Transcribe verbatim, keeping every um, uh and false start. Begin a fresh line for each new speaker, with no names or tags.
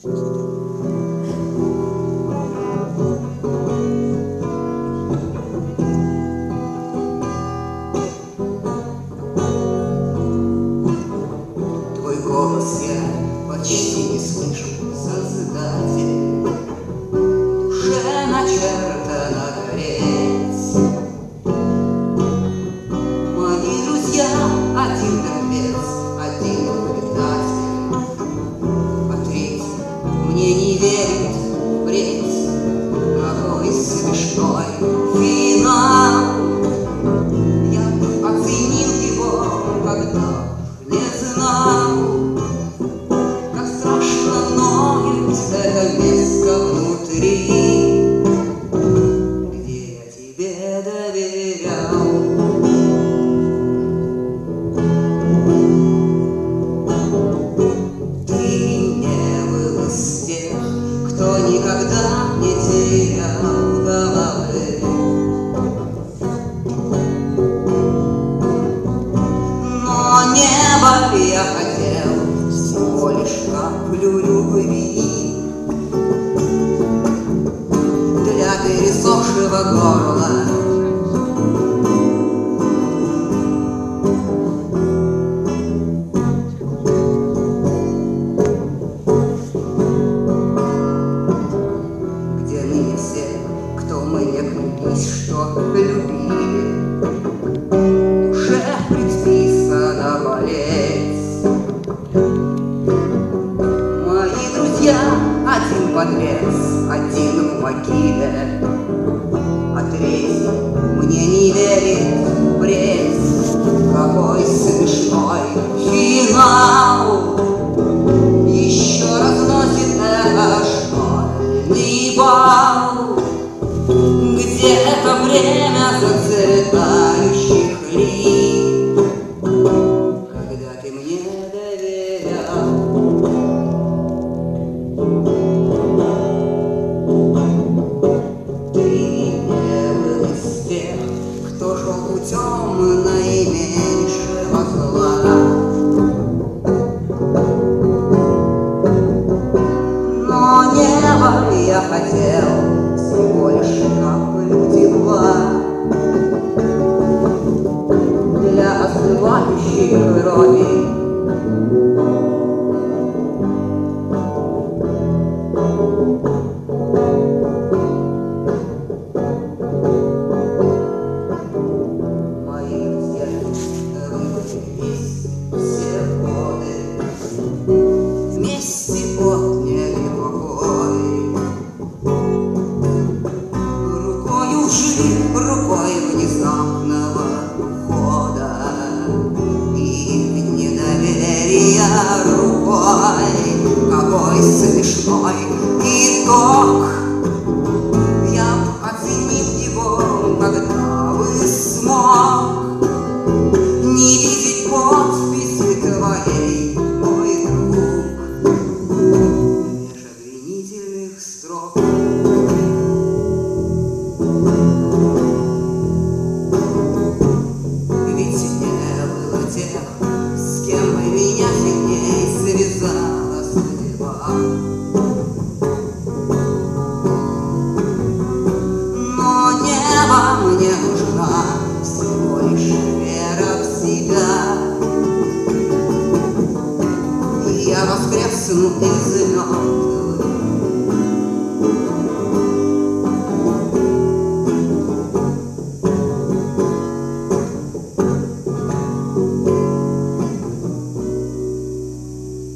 Твой голос я почти не слышу, Создатель, душе начертано гореть. Мои друзья — один мертвец, один предатель, а третий мне не верит впредь. Какой смешной финал! Я оценил его, когда не знал, как страшно ноет это место внутри, где я тебе доверял. Ты не был из тех, кто никогда не терял головы. Но небо я хотел всего лишь каплю любви для пересохшего горла. Где ныне все, кто мы не клялись, что любили, душе предписано болеть. Мои друзья — один подлец, один в могиле, а третий мне не верит впредь. Какой смешной финал! Еще разносит эхо школьный бал, где это время зацветающих лип, когда ты мне доверял. Ты не был из тех, кто шел путем наименьшего зла. Но небо я хотел всего лишь каплю тепла для остывающей крови. Мои друзья выбрались все годы, вместе отняли покой. Рукою жив, рукой внезапного ухода и недоверия рукой. Какой смешной итог! Я б оценил его, когда бы смог не видеть подписи твоей, мой друг, меж обвинительных строк. Ведь не было тех, с кем бы меня сильней связала судьба. Но небо мне нужна всего лишь вера в себя, и я воскресну из